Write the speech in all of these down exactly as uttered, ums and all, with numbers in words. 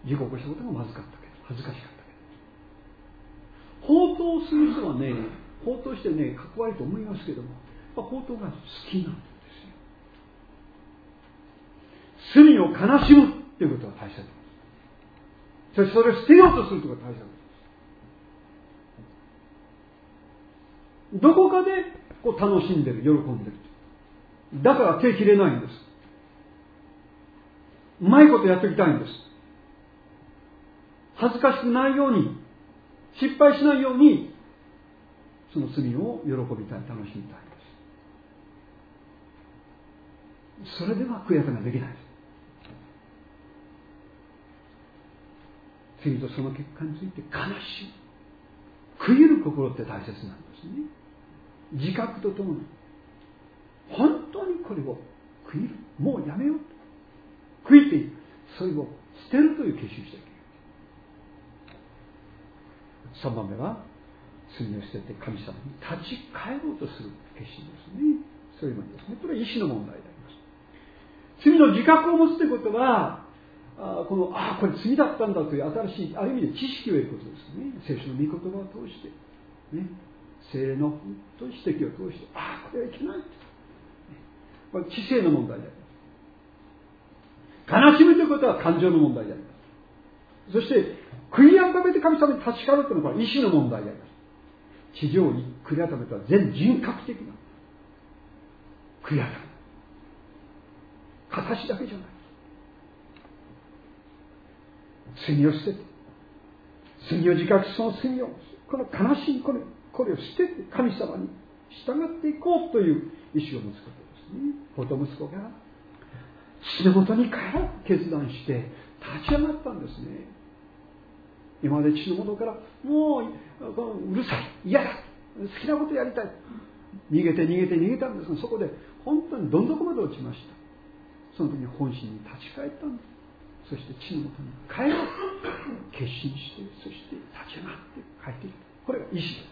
事故を起こしたことがまずかったけど、恥ずかしかったけど、放蕩する人はね、放蕩してね、かっこ悪いと思いますけども、放蕩が好きなんですよ。罪を悲しむということが大切です。そしてそれを捨てようとすることが大切です。どこかでこう楽しんでる、喜んでる。だから手切れないんです。うまいことやっておきたいんです。恥ずかしくないように、失敗しないように、その罪を喜びたい、楽しみたいです。それでは悔やみができないです。罪とその結果について悲しむ、悔いる心って大切なんですね。自覚とともに本当にこれを悔いる、もうやめようと悔いている、それを捨てるという決心をしていけない。さんばんめは罪を捨てて神様に立ち返ろうとする決心ですね。そういうものですね。これは意志の問題であります。罪の自覚を持つということは、あこのあこれ罪だったんだという新しいある意味で知識を得ることですね。聖書の御言葉を通して、ね、聖霊の本当に指摘を通して、ああこれはいけない、ね、これ知性の問題であります。悲しむということは感情の問題であります。そして悔い改めて神様に立ち返るというのは意志の問題であります。地上に悔い改めとは全人格的な悔い改め、形だけじゃない。罪を捨てて、罪を自覚し、その罪を、この悲しいこれ、これを捨てて神様に従っていこうという意志を持つことですね。子と息子が父のもとに帰らう決断して立ち上がったんですね。今まで父のもとからもうこのうるさい、嫌だ、好きなことやりたい、逃げて逃げて逃げたんですが、そこで本当にどん底まで落ちました。その時に本心に立ち返ったんです。そして父のもとに帰ろうと決心して、そして立ち上がって帰っていく。これが意志です。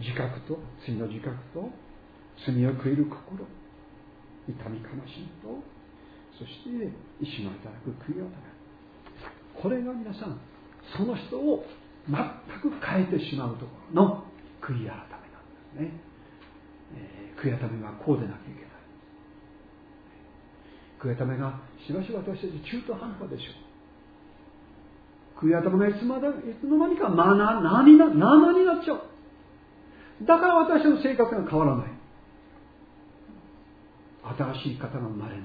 自覚と、罪の自覚と、罪を悔いる心、痛み悲しみと、そして意志の働く悔い改め。これが皆さん、その人を全く変えてしまうところの悔い改めなんですね。えー、悔い改めはこうでなきゃいけない。悔い改めがしばしば私たち中途半端でしょう。悔い改めがいつまでいつの間にかまあな何な生になっちゃう。だから私の生活が変わらない。新しい方が生まれない。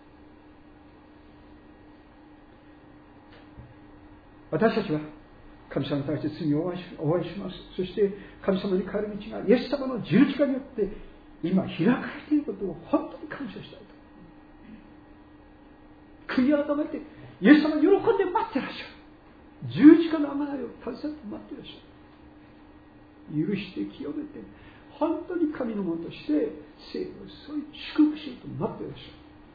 私たちは神様に対して罪をお会いし、お会いします。そして神様に帰る道がイエス様の十字架によって今開かれていることを本当に感謝したいと。悔い改めてイエス様喜んで待ってらっしゃる。十字架の贖いを携えて待ってらっしゃる。許して清めて本当に神のものとして生をそういう祝福しようと待ってらっし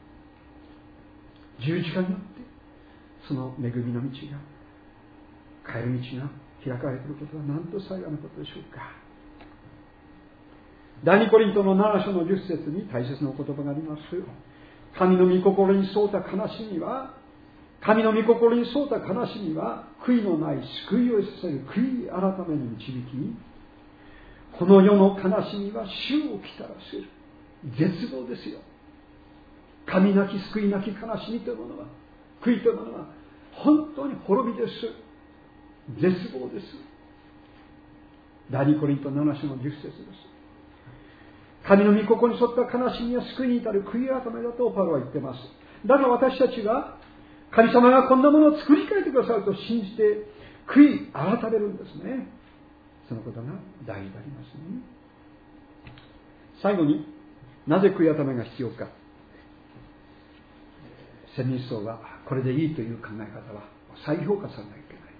ゃる。十字架によってその恵みの道が、帰る道が開かれていることは何と幸いなことでしょうか。第二コリントのなな章のじゅっ節に大切なお言葉があります。神の御心に沿った悲しみは、神の御心に沿った悲しみは、悔いのない救いをさせる悔い改めに導き、この世の悲しみは主を来たらせる。絶望ですよ。神なき救いなき悲しみというものは、悔いというものは本当に滅びです。絶望です。第二コリントなな章のじゅっ節です。神の御心に沿った悲しみや救いに至る悔い改めだとパウロは言っています。だから私たちは神様がこんなものを作り変えてくださると信じて悔い改めるんですね。そのことが大事でありますね。最後に、なぜ悔い改めが必要か。セミニストはこれでいいという考え方は再評価されなきゃいけない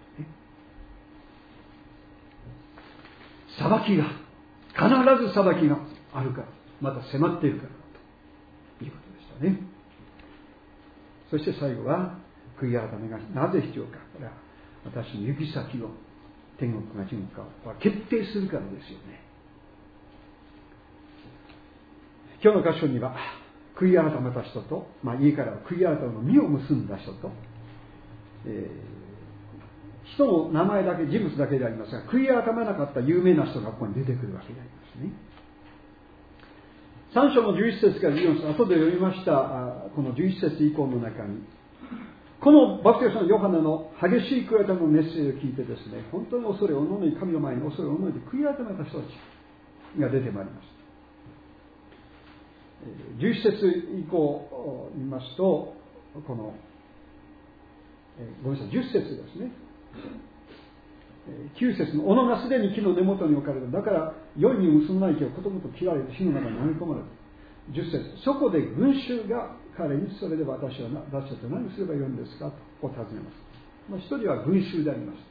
ですね。裁きが、必ず裁きがあるから、また迫っているからということでしたね。そして最後は、悔い改めがなぜ必要か。これは私の行き先を、天国か地獄かを決定するからですよね。今日の箇所には、 悔い改めた人と、まあ、家からは悔い改めの実を結んだ人と、えー、人の名前だけ、人物だけでありますが、悔い改めなかった有名な人がここに出てくるわけでありますね。さん章のじゅういち節からじゅうよん節、後で読みましたこのじゅういち節以降の中に、このバプテスマのヨハネの激しい悔い改めのメッセージを聞いてですね、本当に恐れをののい、神の前に恐れをのいて悔い改めた人たちが出てまいりました。じゅういち節以降を見ますと、この、ごめんなさい、じゅっ節ですね。きゅう節の、斧がすでに木の根元に置かれた。だから、良い実を結ばない木をことごと切られて火の中に投げ込まれた。じゅっ節、そこで群衆が彼に、それで私は私たちは何すればよいんですかと尋ねます。まあ、一人は群衆であります。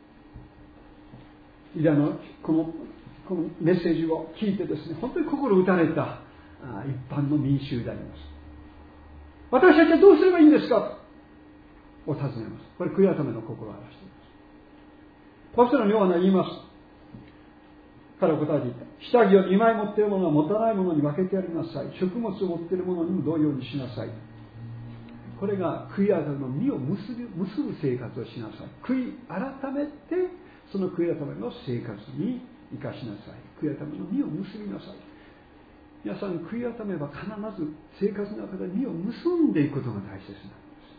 イダのこの、このメッセージを聞いてですね、本当に心打たれた一般の民衆であります。私たちはどうすればいいんですかを尋ねます。これ悔い改めの心を表しています。バプテスマのヨハネは言います。彼は答えていった。下着をにまい持っている者は持たない者に分けてやりなさい。食物を持っている者にも同様にしなさい。これが悔い改めの実を結ぶ、結ぶ生活をしなさい。悔い改めてその悔い改めの生活に生かしなさい。悔い改めの実を結びなさい。皆さん、悔い改めば必ず生活の中で実を結んでいくことが大切なんです。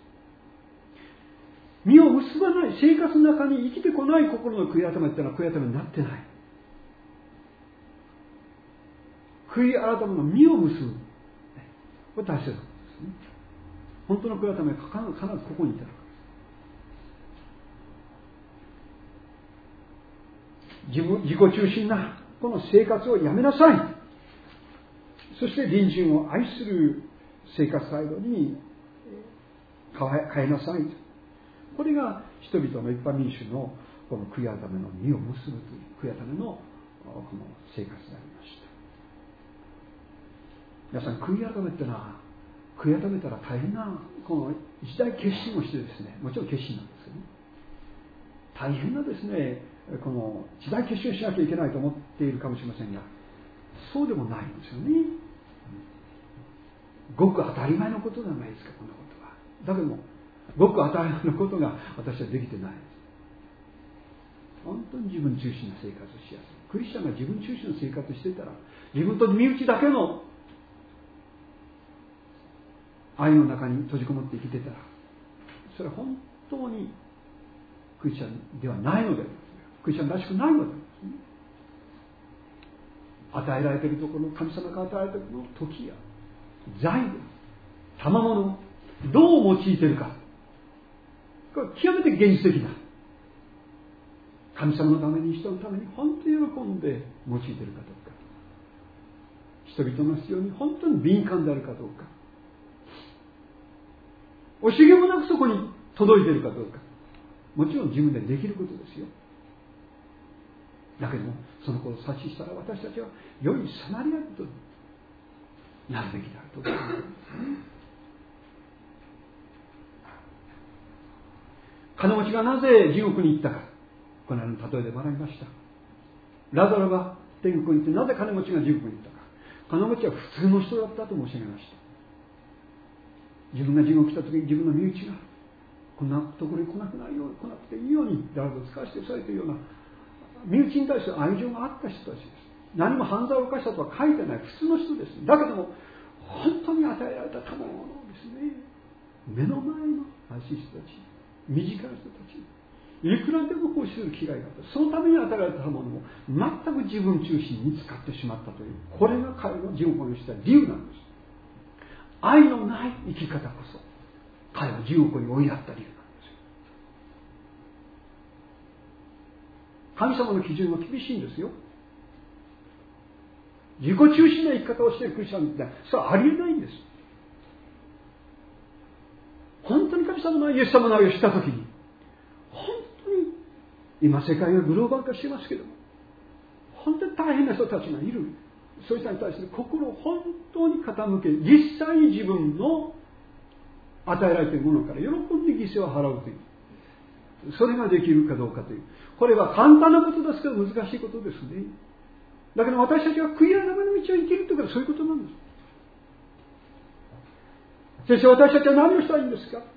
実を結ばない、生活の中に生きてこない心の悔い改めっていうのは悔い改めになってない。悔い改めの実を結ぶ。これ大切なんですね。本当の悔い改めは必ずここにいたのか。自分、自己中心なこの生活をやめなさい。そして隣人を愛する生活態度に変えなさい。これが人々の一般民衆のこの悔い改めの実を結ぶという悔い改めのこの生活でありました。皆さん、悔い改めってのは悔い改めたら大変なこの一大決心をしてですね、もちろん決心なんですけどね、大変なですねこの一大決心をしなきゃいけないと思っているかもしれませんが、そうでもないんですよね。ごく当たり前のことじゃないですか、こんなことは。だけどもごく当たり前のことが私はできてないです。本当に自分中心な生活をしやすい。クリスチャンが自分中心の生活をしていたら、自分と身内だけの愛の中に閉じこもって生きてたら、それは本当にクリスチャンではないのであります。クリスチャンらしくないのでありますね。与えられているところの、神様が与えられているの時や財で賜物をどう用いているか、これは極めて現実的な、神様のために、人のために本当に喜んで用いているかどうか、人々の必要に本当に敏感であるかどうか、惜しげもなくそこに届いているかどうか、もちろん自分でできることですよ。だけどもそのことを察知したら、私たちは良いサマリア人になるべきであると思いますね。金持ちがなぜ地獄に行ったか、この間の例えで学びました。ラザロが天国に行って、なぜ金持ちが地獄に行ったか。金持ちは普通の人だったと申し上げました。自分が地獄に来た時に、自分の身内がこんなところに来なくなるように、来なくていいようにラザロを使わせてくださいというような身内に対する愛情があった人たちです。何も犯罪を犯したとは書いてない普通の人です。だけども本当に与えられた賜物ですね。目の前の愛しい人たち、身近な人たち、いくらでも奉仕する機会があった。そのために与えられたものを全く自分中心に使ってしまったという、これが彼の地獄にした理由なんです。愛のない生き方こそ彼を地獄に追いやった理由なんですよ。神様の基準は厳しいんですよ。自己中心な生き方をしているクリスチャンってそれはありえないんです。本当に神様の愛、イエス様の愛をしたときに、本当に今世界がグローバル化していますけども、本当に大変な人たちがいる。そういう人に対して心を本当に傾け、実際に自分の与えられているものから喜んで犠牲を払うという、それができるかどうかという、これは簡単なことですけど難しいことですね。だけど私たちは悔い改めの道を生きるということはそういうことなんです。 先生、私たちは何をしたらいいんですか。